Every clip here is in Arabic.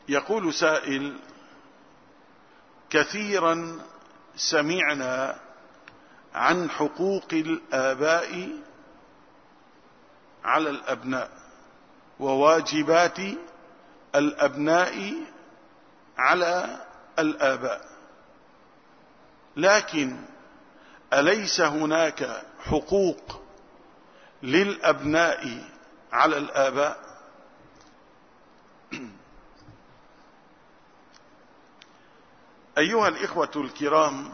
يقول سائل: كثيرا سمعنا عن حقوق الآباء على الأبناء وواجبات الأبناء على الآباء، لكن أليس هناك حقوق للأبناء على الآباء؟ أيها الإخوة الكرام،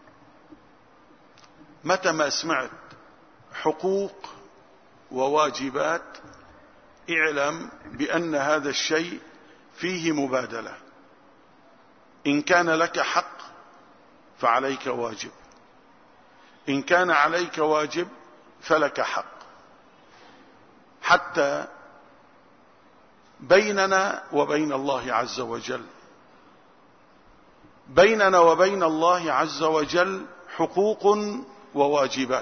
متى ما سمعت حقوق وواجبات اعلم بأن هذا الشيء فيه مبادلة. إن كان لك حق فعليك واجب، إن كان عليك واجب فلك حق، حتى بيننا وبين الله عز وجل، بيننا وبين الله عز وجل حقوق وواجبات،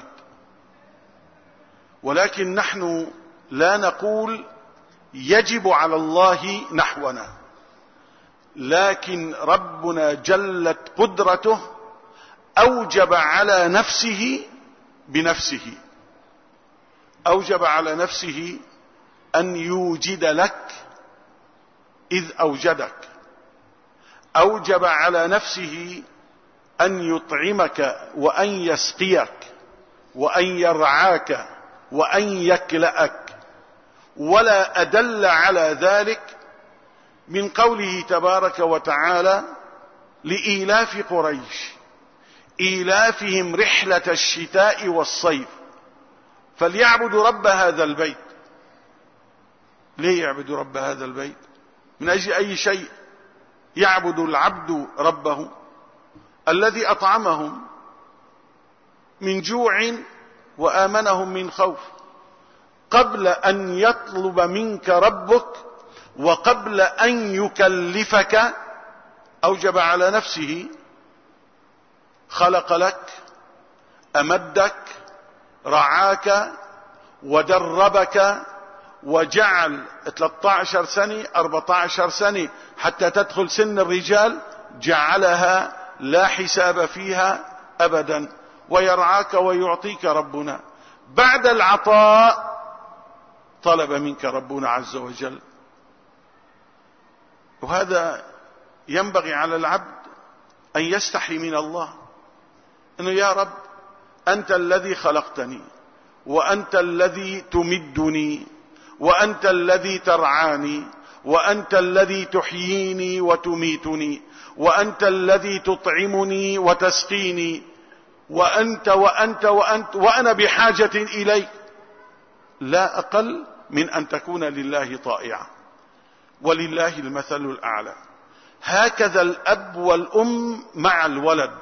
ولكن نحن لا نقول يجب على الله نحونا، لكن ربنا جلت قدرته أوجب على نفسه بنفسه، أوجب على نفسه أن يوجد لك إذ أوجدك، أوجب على نفسه أن يطعمك وأن يسقيك وأن يرعاك وأن يكلأك، ولا أدل على ذلك من قوله تبارك وتعالى: لإيلاف قريش إيلافهم رحلة الشتاء والصيف فليعبدوا رب هذا البيت. ليه يعبدوا رب هذا البيت؟ من أجل أي شيء يعبد العبد ربه الذي أطعمهم من جوع وآمنهم من خوف، قبل أن يطلب منك ربك وقبل أن يكلفك أوجب على نفسه، خلق لك، أمدك، رعاك ودربك، وجعل 13 سنة 14 سنة حتى تدخل سن الرجال، جعلها لا حساب فيها أبدا، ويرعاك ويعطيك ربنا. بعد العطاء طلب منك ربنا عز وجل، وهذا ينبغي على العبد أن يستحي من الله، أنه يا رب أنت الذي خلقتني، وأنت الذي تمدني، وأنت الذي ترعاني، وأنت الذي تحييني وتميتني، وأنت الذي تطعمني وتسقيني، وأنت وأنت وأنت، وأنا بحاجة إليك، لا أقل من أن تكون لله طائعا، ولله المثل الأعلى. هكذا الأب والأم مع الولد.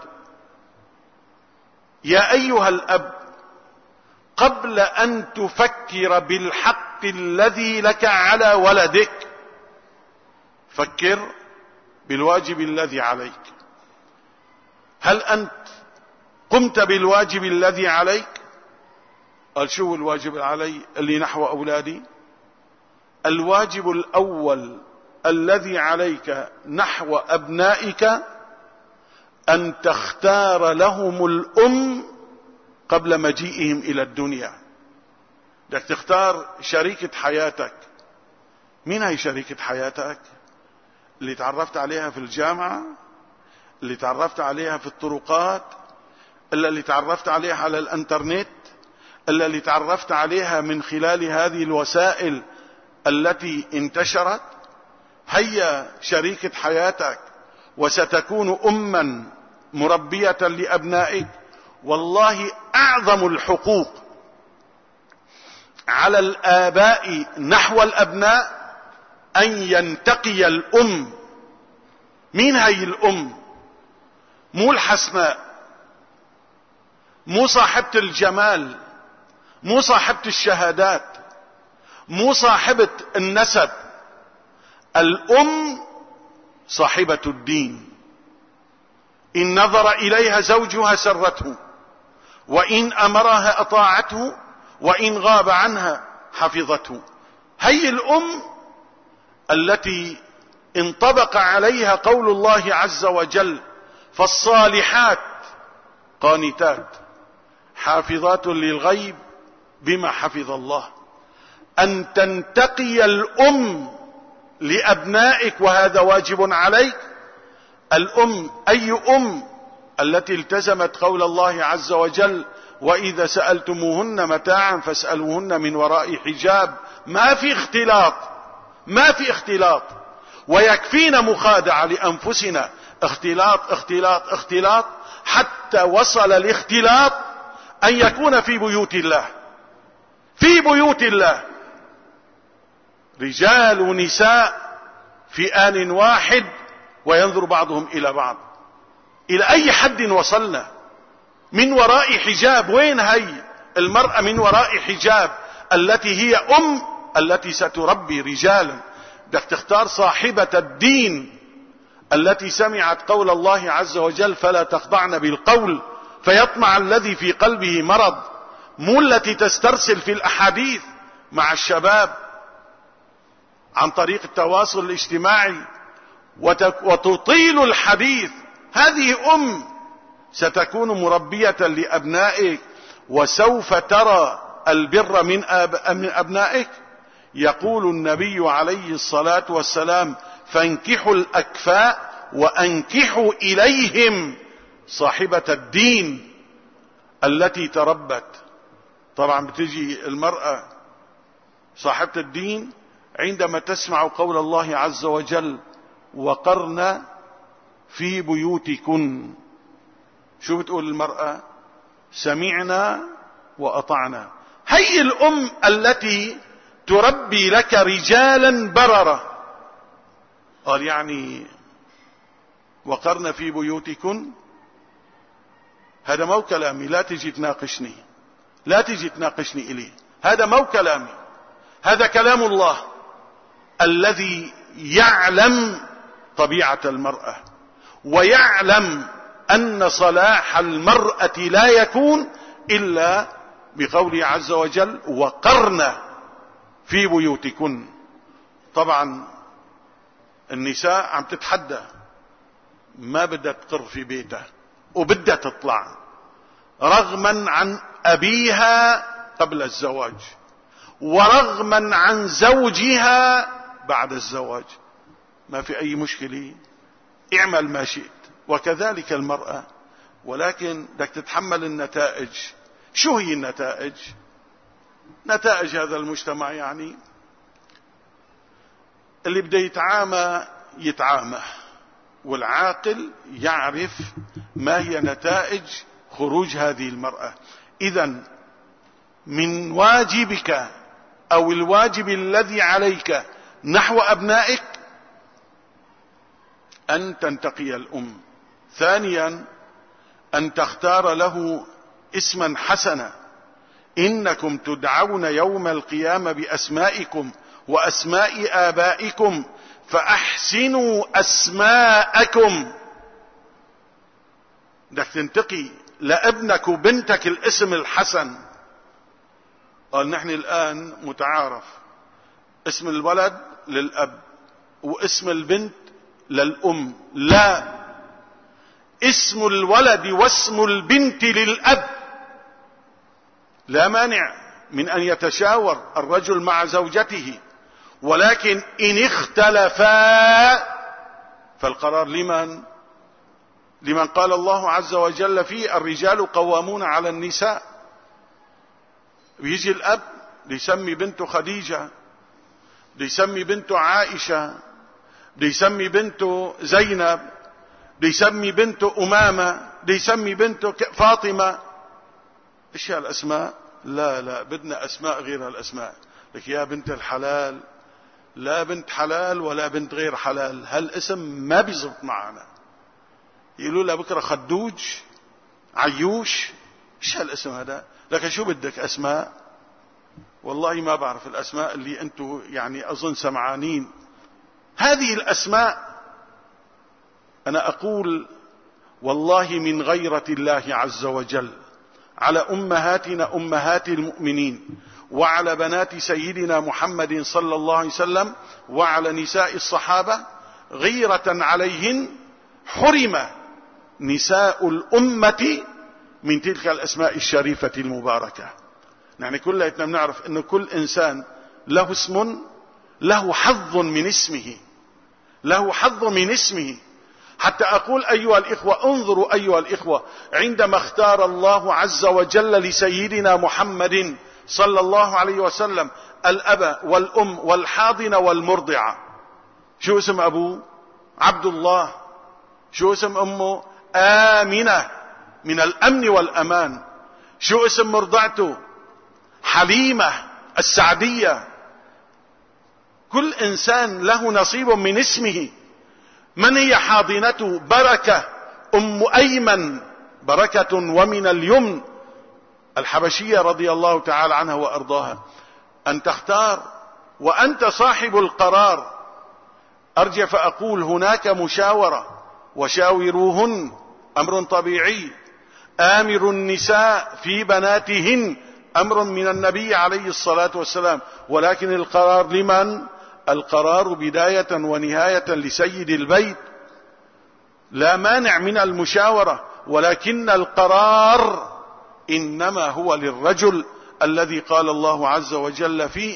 يا أيها الأب، قبل أن تفكر بالحق الذي لك على ولدك، فكر بالواجب الذي عليك. هل أنت قمت بالواجب الذي عليك؟ قال: شو الواجب علي اللي نحو أولادي؟ الواجب الأول الذي عليك نحو أبنائك أن تختار لهم الأم قبل مجيئهم إلى الدنيا. بدك تختار شريكة حياتك. مين هي شريكة حياتك؟ اللي تعرفت عليها في الجامعة، اللي تعرفت عليها في الطرقات، إلا اللي تعرفت عليها على الانترنت، إلا اللي تعرفت عليها من خلال هذه الوسائل التي انتشرت؟ هي شريكة حياتك، وستكون أما مربية لأبنائك. والله أعظم الحقوق على الآباء نحو الأبناء أن ينتقي الأم. مين هي الأم؟ مو الحسناء، مو صاحبة الجمال، مو صاحبة الشهادات، مو صاحبة النسب. الأم صاحبة الدين. إن نظر إليها زوجها سرته، وإن أمرها أطاعته، وإن غاب عنها حفظته. هي الأم التي انطبق عليها قول الله عز وجل: فالصالحات قانتات حافظات للغيب بما حفظ الله. أن تنتقي الأم لأبنائك، وهذا واجب عليك. الأم، أي أم؟ التي التزمت قول الله عز وجل: وإذا سألتموهن متاعا فاسألوهن من وراء حجاب. ما في اختلاط، ما في اختلاط. ويكفينا مخادعة لأنفسنا، اختلاط اختلاط اختلاط، حتى وصل الاختلاط أن يكون في بيوت الله، في بيوت الله رجال ونساء في آن واحد، وينظر بعضهم إلى بعض. إلى أي حد وصلنا؟ من وراء حجاب. وين هي المرأة من وراء حجاب التي هي أم، التي ستربي رجالا؟ بدك تختار صاحبة الدين التي سمعت قول الله عز وجل: فلا تخضعن بالقول فيطمع الذي في قلبه مرض. مو التي تسترسل في الأحاديث مع الشباب عن طريق التواصل الاجتماعي وتطيل الحديث. هذه أم ستكون مربية لأبنائك، وسوف ترى البر من أبنائك. يقول النبي عليه الصلاة والسلام: فانكحوا الأكفاء وأنكحوا إليهم صاحبة الدين التي تربت. طبعا بتجي المرأة صاحبة الدين عندما تسمع قول الله عز وجل: وقرن في بيوتكن. شو بتقول المرأة؟ سمعنا وأطعنا. هي الأم التي تربي لك رجالا بررة. قال يعني وقرن في بيوتكن، هذا مو كلامي، لا تجي تناقشني، لا تجي تناقشني إليه، هذا مو كلامي، هذا كلام الله الذي يعلم طبيعة المرأة، ويعلم أن صلاح المرأة لا يكون إلا بقوله عز وجل: وقرن في بيوتكن. طبعا النساء عم تتحدى، ما بدها تقر في بيتها وبدها تطلع رغما عن أبيها قبل الزواج، ورغما عن زوجها بعد الزواج. ما في أي مشكلة، اعمل ما شئت. وكذلك المرأة، ولكن بدك تتحمل النتائج. شو هي النتائج؟ نتائج هذا المجتمع يعني اللي بده يتعامى، والعاقل يعرف ما هي نتائج خروج هذه المرأة. إذن من واجبك أو الواجب الذي عليك نحو أبنائك أن تنتقي الأم. ثانيا، أن تختار له اسما حسنا. إنكم تدعون يوم القيامة بأسمائكم وأسماء آبائكم فأحسنوا أسماءكم. بدك تنتقي لابنك وبنتك الاسم الحسن. قال نحن الآن متعارف اسم الولد للأب واسم البنت للأم. لا، اسم الولد واسم البنت للأب. لا مانع من أن يتشاور الرجل مع زوجته، ولكن إن اختلفا فالقرار لمن قال الله عز وجل فيه: الرجال قوامون على النساء. بيجي الأب بيسمي بنته خديجة، بيسمي بنته عائشة، بيسمي بنته زينب، بيسمي بنته أمامة، بيسمي بنته فاطمة. ايش هالاسماء؟ لا بدنا اسماء غير هالاسماء. لك يا بنت الحلال، لا بنت حلال ولا بنت غير حلال، هالاسم ما بيزبط معنا. يقولوا لها بكره خدوج، عيوش، ايش هالاسم هذا؟ لك شو بدك اسماء؟ والله ما بعرف الاسماء اللي انتم يعني اظن سمعانين. هذه الاسماء انا اقول والله من غيرة الله عز وجل على أمهاتنا أمهات المؤمنين، وعلى بنات سيدنا محمد صلى الله عليه وسلم، وعلى نساء الصحابة، غيرة عليهن حرم نساء الأمة من تلك الأسماء الشريفة المباركة. يعني كلنا بنعرف أن كل إنسان له اسم، له حظ من اسمه، له حظ من اسمه. حتى أقول أيها الإخوة، انظروا أيها الإخوة، عندما اختار الله عز وجل لسيدنا محمد صلى الله عليه وسلم الأب والأم والحاضن والمرضعة، شو اسم أبوه؟ عبد الله. شو اسم أمه؟ آمنة، من الأمن والأمان. شو اسم مرضعته؟ حليمة السعدية. كل إنسان له نصيب من اسمه. من هي حاضنته؟ بركة أم أيمن، بركة ومن اليمن الحبشية رضي الله تعالى عنها وأرضاها. أن تختار وأنت صاحب القرار. أرجع فأقول هناك مشاورة، وشاوروهن أمر طبيعي. آمر النساء في بناتهن أمر من النبي عليه الصلاة والسلام، ولكن القرار لمن؟ القرار بداية ونهاية لسيد البيت. لا مانع من المشاورة، ولكن القرار إنما هو للرجل الذي قال الله عز وجل فيه: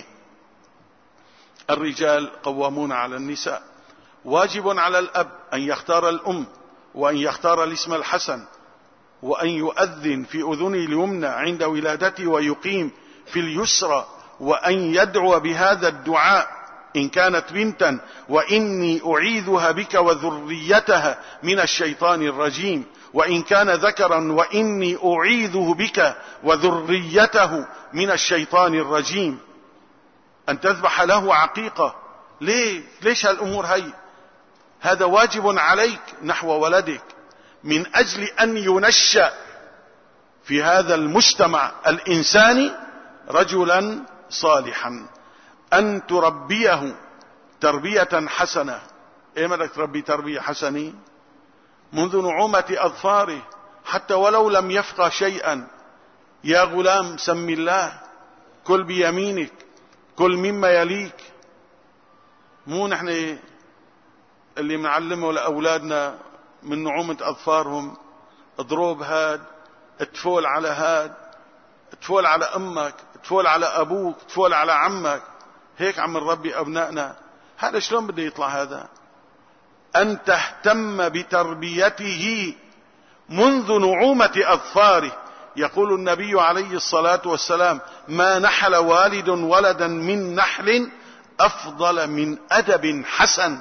الرجال قوامون على النساء. واجب على الأب أن يختار الأم، وأن يختار الاسم الحسن، وأن يؤذن في أذنه اليمنى عند ولادته، ويقيم في اليسرى، وأن يدعو بهذا الدعاء إن كانت بنتا: وإني أعيذها بك وذريتها من الشيطان الرجيم. وإن كان ذكرا: وإني أعيذه بك وذريته من الشيطان الرجيم. أن تذبح له عقيقة. ليش هالأمور هي؟ هذا واجب عليك نحو ولدك، من أجل أن ينشأ في هذا المجتمع الإنساني رجلا صالحا. أن تربيه تربية حسنة. إيه بدك تربي تربية حسنة؟ منذ نعومة أظفاره، حتى ولو لم يفقه شيئا: يا غلام سم الله، كل بيمينك، كل مما يليك. مو نحن اللي منعلمه لأولادنا من نعومة أظفارهم: اضرب هاد، اتفول على هاد، اتفول على أمك، اتفول على أبوك، اتفول على عمك. هيك عم نربي أبنائنا. هذا شلون بده يطلع هذا؟ أن تهتم بتربيته منذ نعومة أظفاره. يقول النبي عليه الصلاة والسلام: ما نحل والد ولدا من نحل أفضل من أدب حسن.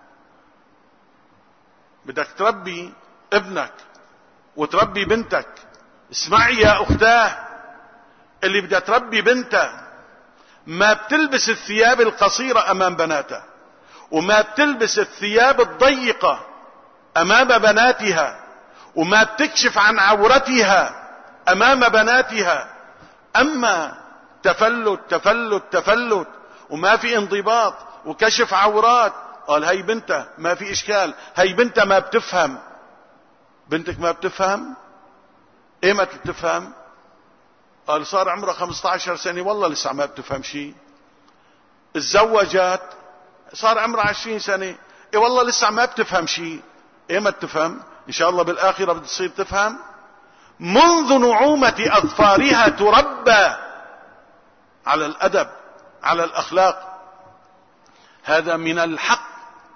بدك تربي ابنك وتربي بنتك. اسمعي يا أختاه، اللي بدها تربي بنتها ما بتلبس الثياب القصيرة أمام بناتها، وما بتلبس الثياب الضيقة أمام بناتها، وما بتكشف عن عورتها أمام بناتها. أما تفلت تفلت تفلت وما في انضباط وكشف عورات، قال هي بنتها ما في إشكال، هي بنتها ما بتفهم. بنتك ما بتفهم؟ ايمت بتفهم؟ قال صار عمرها 15 سنة والله لسه ما بتفهم شيء. اتزوجت صار عمرها 20 سنة، اي والله لسه ما بتفهم شيء. ايمت تفهم؟ ان شاء الله بالآخرة بتصير تفهم. منذ نعومة أظفارها تربى على الأدب، على الأخلاق. هذا من الحق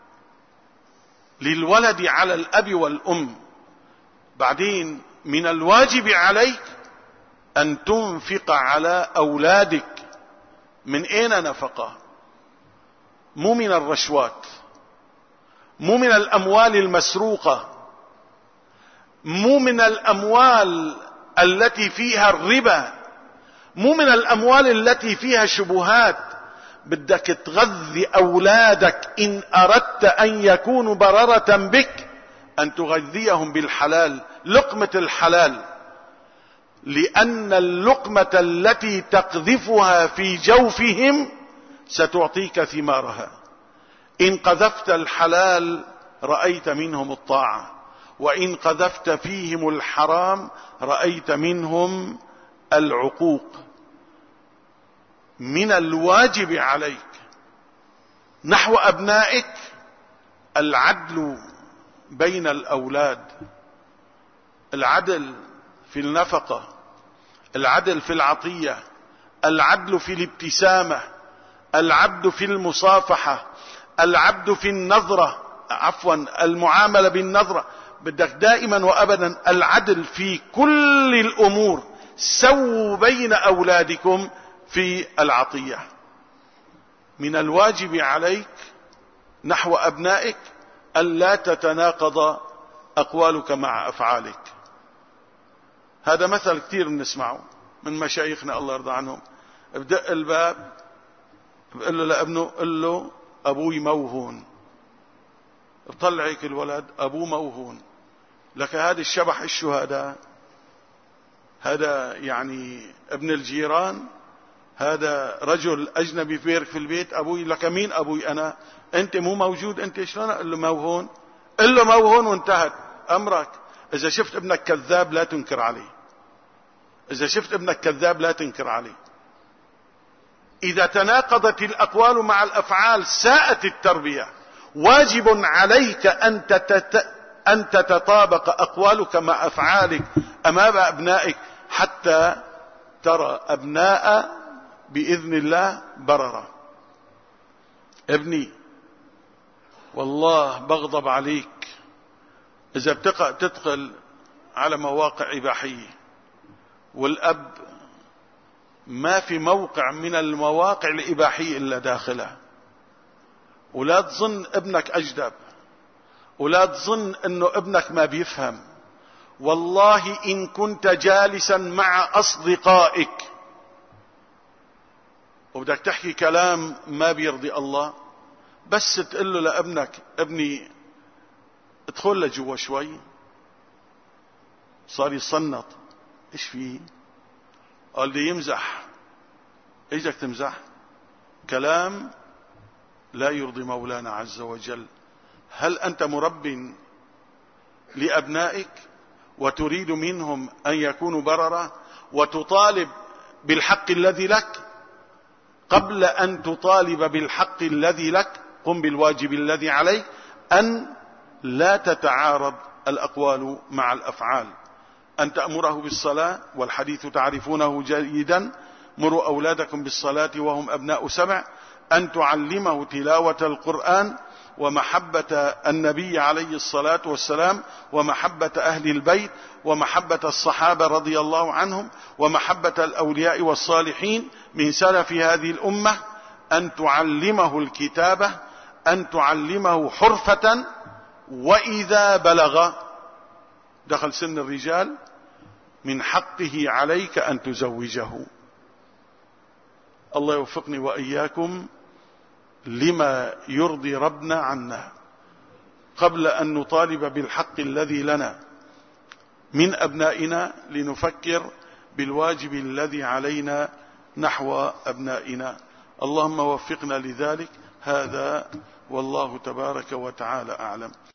للولد على الأب والأم. بعدين من الواجب عليك أن تنفق على أولادك. من أين نفقة؟ مو من الرشوات، مو من الأموال المسروقة، مو من الأموال التي فيها الربا، مو من الأموال التي فيها شبهات. بدك تغذي أولادك إن أردت أن يكونوا بررة بك، أن تغذيهم بالحلال، لقمة الحلال. لأن اللقمة التي تقذفها في جوفهم ستعطيك ثمارها. إن قذفت الحلال رأيت منهم الطاعة، وإن قذفت فيهم الحرام رأيت منهم العقوق. من الواجب عليك نحو أبنائك العدل بين الأولاد، العدل في النفقة، العدل في العطية، العدل في الابتسامة، العدل في المصافحة، العدل في النظرة، المعاملة بالنظرة. بدك دائما وأبدا العدل في كل الأمور. سووا بين أولادكم في العطية. من الواجب عليك نحو أبنائك ألا تتناقض أقوالك مع أفعالك. هذا مثل كثير بنسمعه من مشايخنا الله يرضى عنهم. بدق الباب بقول له لابنه قل له أبوي موهون. بطلع هيك الولد أبوه موهون. لك هذا الشبح الشو هذا يعني ابن الجيران، هذا رجل أجنبي في البيت. أبوي لك مين أبوي أنا؟ أنت مو موجود، أنت شلون؟ قل له موهون. قل له موهون وانتهت أمرك. إذا شفت ابنك كذاب لا تنكر عليه. إذا شفت ابنك كذاب لا تنكر عليه. إذا تناقضت الأقوال مع الأفعال ساءت التربية. واجب عليك أن تتطابق أقوالك مع أفعالك أمام أبنائك حتى ترى أبناء بإذن الله بررة. ابني والله بغضب عليك إذا تدخل على مواقع إباحية، والأب ما في موقع من المواقع الإباحية إلا داخلها. ولا تظن ابنك أجدب، ولا تظن أنه ابنك ما بيفهم. والله إن كنت جالسا مع أصدقائك وبدك تحكي كلام ما بيرضي الله، بس تقول له لابنك ابني ادخل لجوا شوي، صار يصنط. ايش فيه؟ قال لي يمزح. ايش بدك تمزح؟ كلام لا يرضي مولانا عز وجل. هل أنت مرب لأبنائك وتريد منهم أن يكونوا بررة وتطالب بالحق الذي لك؟ قبل أن تطالب بالحق الذي لك قم بالواجب الذي عليك، أن لا تتعارض الأقوال مع الأفعال. أن تأمره بالصلاة، والحديث تعرفونه جيدا، مروا أولادكم بالصلاة وهم أبناء 7. أن تعلمه تلاوة القرآن ومحبة النبي عليه الصلاة والسلام، ومحبة أهل البيت، ومحبة الصحابة رضي الله عنهم، ومحبة الأولياء والصالحين من سلف هذه الأمة. أن تعلمه الكتابة، أن تعلمه حرفة. وإذا بلغ دخل سن الرجال من حقه عليك أن تزوجه. الله يوفقني وإياكم لما يرضي ربنا عنا، قبل أن نطالب بالحق الذي لنا من أبنائنا لنفكر بالواجب الذي علينا نحو أبنائنا. اللهم وفقنا لذلك. هذا والله تبارك وتعالى أعلم.